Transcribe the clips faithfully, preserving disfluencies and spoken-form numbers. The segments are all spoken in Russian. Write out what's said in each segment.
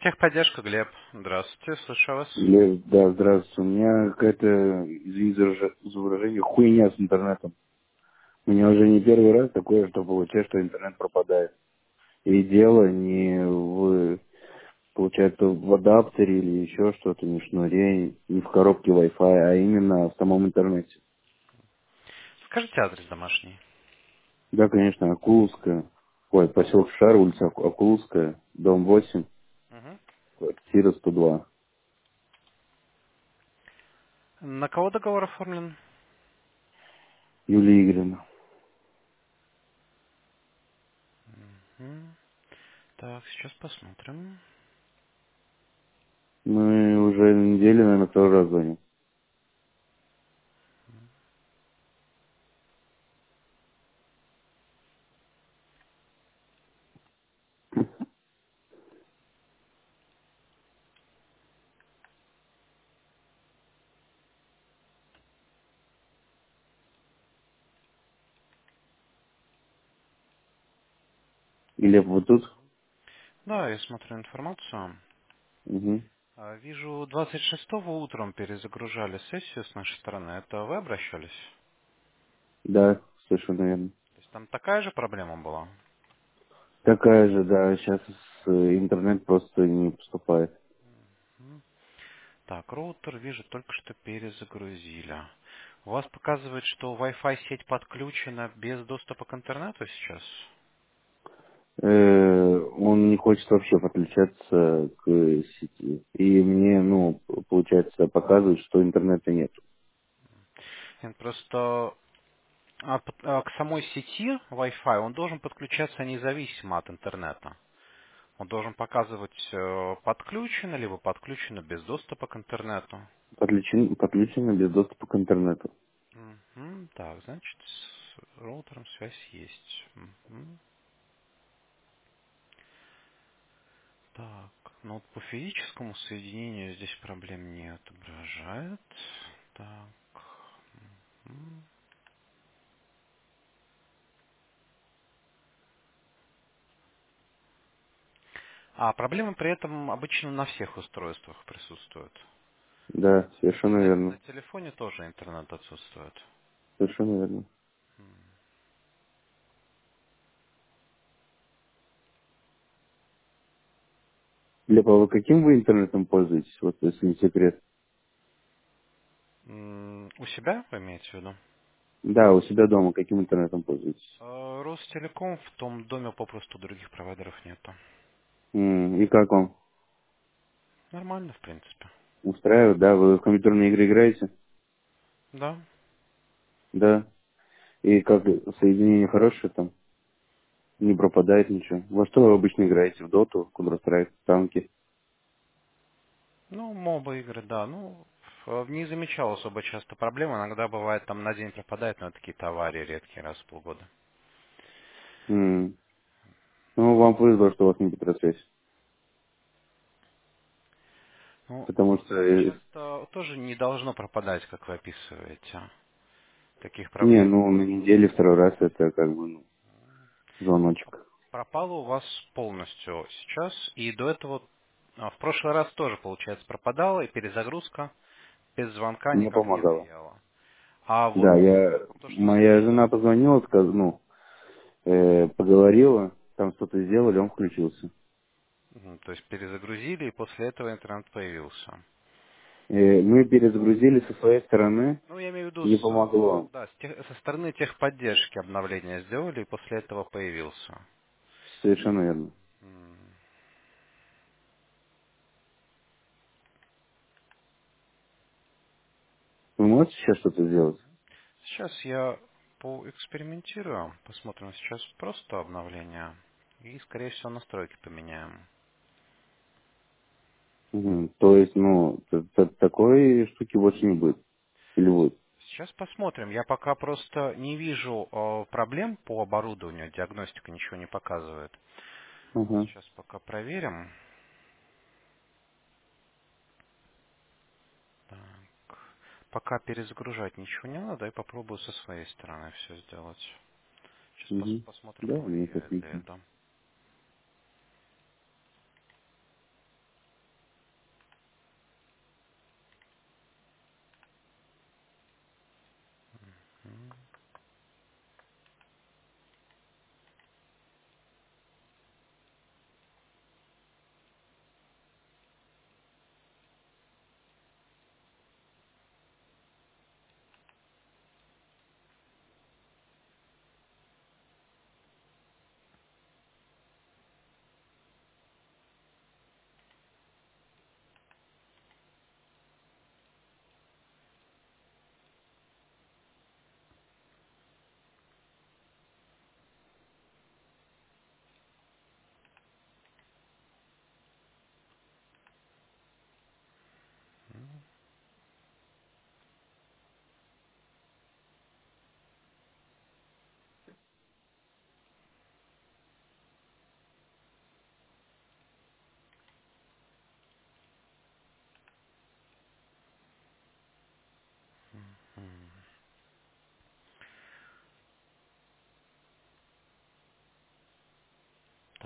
Техподдержка, Глеб. Здравствуйте, слушаю вас. Лев, да, здравствуйте. У меня какая-то, извините за выража- за выражение, хуйня с интернетом. У меня уже не первый раз такое, что получается, что интернет пропадает. И дело не в, получается, в адаптере или еще что-то, не в шнуре, не в коробке Wi-Fi, а именно в самом интернете. Скажите адрес домашний. Да, конечно, Акуловская. Ой, поселок Шар, улица Аку- Акуловская, дом восемь, Мгм. квартира сто два. На кого договор оформлен? Юлия Игоревна. Мгм. Так, сейчас посмотрим. Мы уже неделю, наверное, второй раз звоним. Глеб, вы тут? Да, я смотрю информацию. Угу. А, Вижу, двадцать шестого утром перезагружали сессию с нашей стороны. Это вы обращались? Да, совершенно верно. То есть там такая же проблема была? Такая же, да, сейчас интернет просто не поступает. Мгм. Так, роутер, вижу, только что перезагрузили. У вас показывает, что Wi-Fi сеть подключена без доступа к интернету сейчас? Э, он не хочет вообще подключаться к сети. И мне, ну, получается, показывает, что интернета нет. Нет, просто А, п- а к самой сети Wi-Fi он должен подключаться независимо от интернета. Он должен показывать э, подключено, либо подключено без доступа к интернету. Подключен, подключено без доступа к интернету. Мгм. Так, значит, с роутером связь есть. Мгм. Так, ну вот по физическому соединению здесь проблем не отображает. Так. Мгм. А проблемы при этом обычно на всех устройствах присутствуют. Да, То есть совершенно на, верно. на телефоне тоже интернет отсутствует. Совершенно верно. Глеб, а вы каким вы интернетом пользуетесь, вот если не секрет? М, У себя, вы имеете в виду? Да, у себя дома каким интернетом пользуетесь? Э, Ростелеком в том доме попросту других провайдеров нету. М, И как вам? Нормально, в принципе. Устраивает, да? Вы в компьютерные игры играете? Да. Да. И как соединение хорошее там? Не пропадает ничего. Во что вы обычно играете? В доту, Counter-Strike, танки? Ну, моба игры, да. Ну, в- не замечал особо часто проблем. Иногда бывает там на день пропадает, но это какие-то аварии редкие раз в полгода. М. Ну, вам повезло, что у вас не Петросвязь. Ну, Потому что... так э, часто тоже не должно пропадать, как вы описываете. Таких Не, проблем. ну, на неделе второй раз это как бы ну, звоночек. Пропало у вас полностью сейчас. И до этого а, в прошлый раз тоже, получается, пропадало, и перезагрузка без звонка Мне никак не помогало. влияла. А вот Да, я... то, что Моя жена позвонила, сказ... ну, э, поговорила, там что-то сделали, он включился. Мгм. То есть перезагрузили, и после этого интернет появился. Э, мы перезагрузили со своей стороны, Ну, я имею в виду, не с, э, помогло. да, с тех- со стороны техподдержки обновления сделали, и после этого появился. Совершенно верно. М. Вы можете сейчас что-то сделать? Сейчас я поэкспериментирую, посмотрим сейчас просто обновление, и, скорее всего, настройки поменяем. Мгм. То есть, ну, т- т- такой штуки больше не будет. Или будет? Сейчас посмотрим. Я пока просто не вижу э, проблем по оборудованию, диагностика ничего не показывает. Ага. Сейчас пока проверим. Так. Пока перезагружать ничего не надо, и попробую со своей стороны все сделать. Сейчас Угу. посмотрим, Да, у меня есть повлияет ли отлично. это.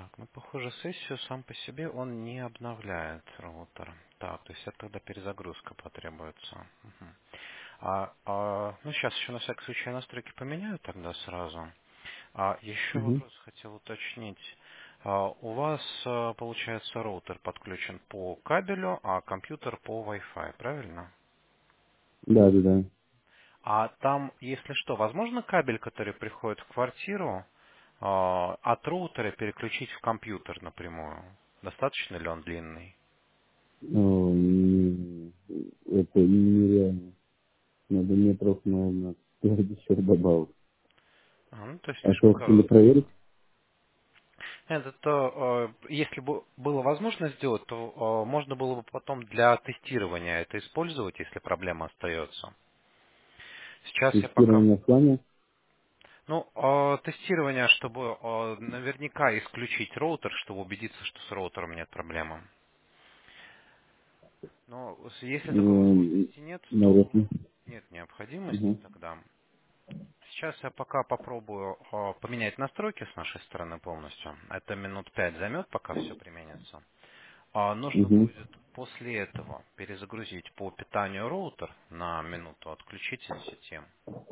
Так, ну, похоже, сессию сам по себе он не обновляет, роутер. Так, то есть это тогда перезагрузка потребуется. Мгм. А, а, ну, сейчас еще на всякий случай настройки поменяю тогда сразу. А еще Угу. вопрос хотел уточнить. А, у вас, а, получается, роутер подключен по кабелю, а компьютер по Wi-Fi, правильно? Да, да, да. А там, если что, возможно кабель, который приходит в квартиру, а, от роутера переключить в компьютер напрямую? Достаточно ли он длинный? О, не- это нереально. Надо метров, наверное, пятьдесят добавить. А, ну, то есть А слишком что, хотели короткий. проверить? Нет, это, э, если бы было возможно сделать, то э, можно было бы потом для тестирования это использовать, если проблема остается. Сейчас я пока... Тестирование в плане? Ну, э, тестирование, чтобы э, наверняка исключить роутер, чтобы убедиться, что с роутером нет проблемы. Но с- если такой Эм, возможности нет, то Наверное. нет необходимости Угу. тогда. Сейчас я пока попробую э, поменять настройки с нашей стороны полностью. Это минут пять займет, пока все применится. А нужно Угу. будет после этого перезагрузить по питанию роутер на минуту, отключить из сети.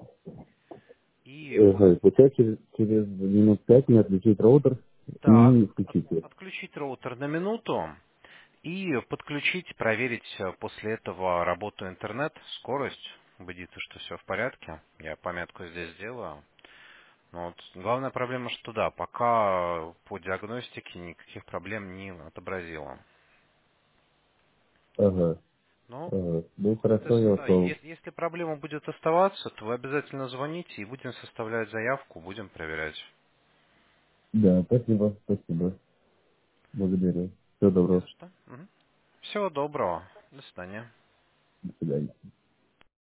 И Ага, после... получается, через, через минут пять мне отключить роутер Да, и от- включить его. отключить роутер на минуту и подключить, проверить э, после этого работу интернет, скорость, убедиться, что все в порядке. Я пометку здесь сделаю. Но вот главная проблема, что да, пока по диагностике никаких проблем не отобразило. Ага. Ну, Ага. Ну, хорошо, я соответственно, да, ушел. если, если проблема будет оставаться, то вы обязательно звоните и будем составлять заявку, будем проверять. Да, спасибо, спасибо. Благодарю. Всего Не доброго. за что. Мгм. Всего доброго. До свидания. До свидания.